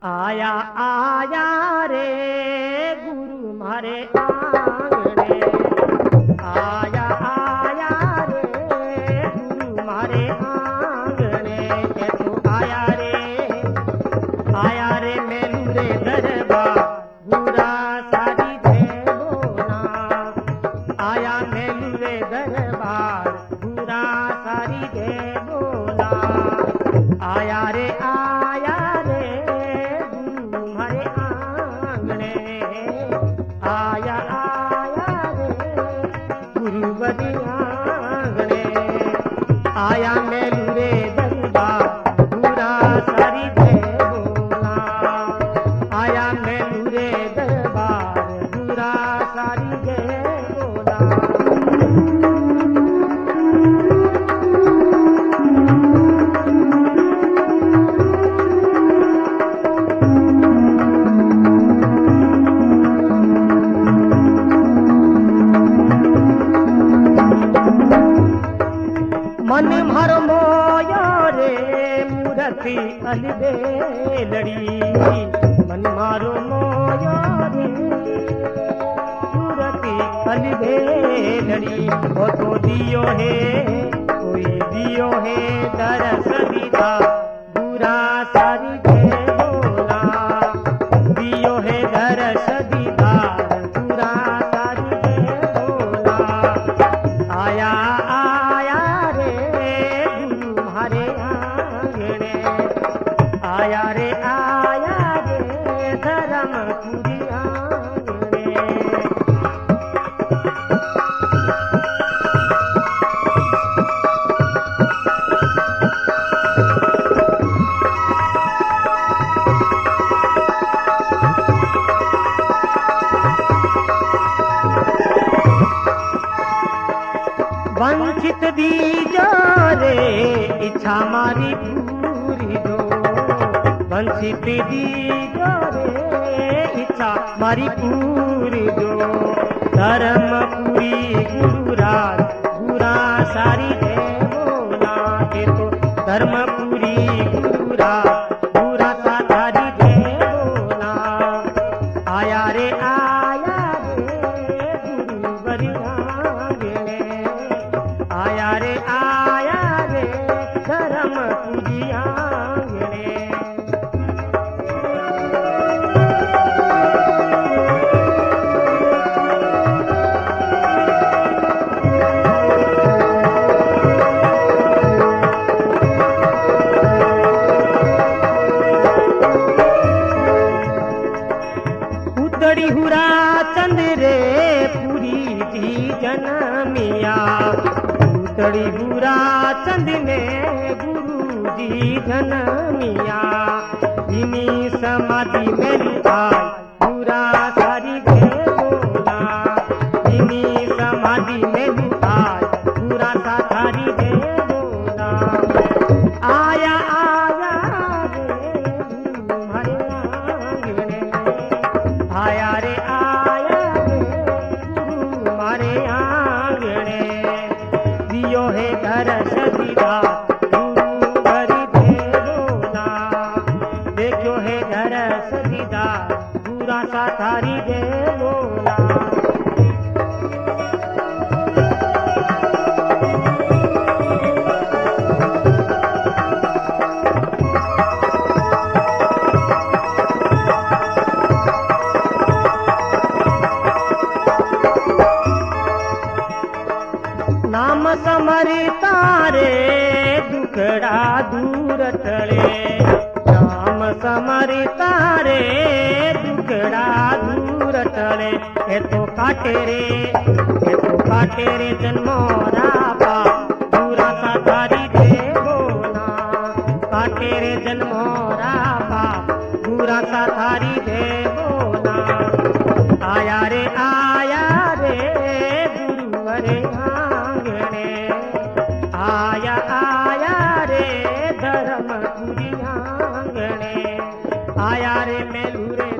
आया आया रे गुरु मारे आंगणे, आया आया रे गुरु मारे आंगणे। के तो आया रे मेलू रे दरबार बुरा सारी दे बोना। आया मेलू रे दरबार बुरा सारी दे बोला। आया रे आया रे गुरुवरी आंगणे। आया मेलू रे दरबार बुरा सारी दे बोला। आया मेलू रे दरबार बुरा सारी दे बोला। मन मारो मोया रे मूर्ति अलबेलड़ी। मन मारो मोया रे मूर्ति अलबेलड़ी। वो तो दियो है कोई दियो है दरस विदा बुरा सारी दे बोला। दियो है दरस विदा बुरा सारी दे बोला। आया आया रे धर्मपुरी आंगणे। वंचित दीजो रे इच्छा मारी पूरी दो। वंचित दीजो रे इच्छा मारी पूरी दो। धर्मपुरी गुरुराज बुरा सारी दे बोला। के तो धर्मपुरी गुरुराज बुरा सारी दे बोला। आया रे गुरुवरी आंगणे। आया रे धर्मपुरी आंगणे। उतड़ी हुरा चंद रे पूरी जी जनमिया। उतड़ी हुरा चंद ने गुरु जी जनमिया। इन्हीं समाधि में लिखाई बुरा सारी दे बोला। इन्हीं समाधि में लिखाई बुरा सारी दे बोला। आया रे तुम्हारे आंगणे। आया रे गुरु मारे आंगणे। दियो है दरस विदा गुरुवरी दे बोला। देखो है दरस विदा बुरा सा थारी दे बोला। नाम समरिता रे दुखड़ा दूर टले। नाम समरिता रे दुखड़ा दूर टले। ये तो काटे रे जन्मोरा पाप बुरा सा थारी दे बोला। काटे रे जन्मोरा पाप बुरा सा थारी दे बोला। आया रे गुरुवरे आंगणे। आया रे धर्मपुरी आंगणे। आया रे मेलू रे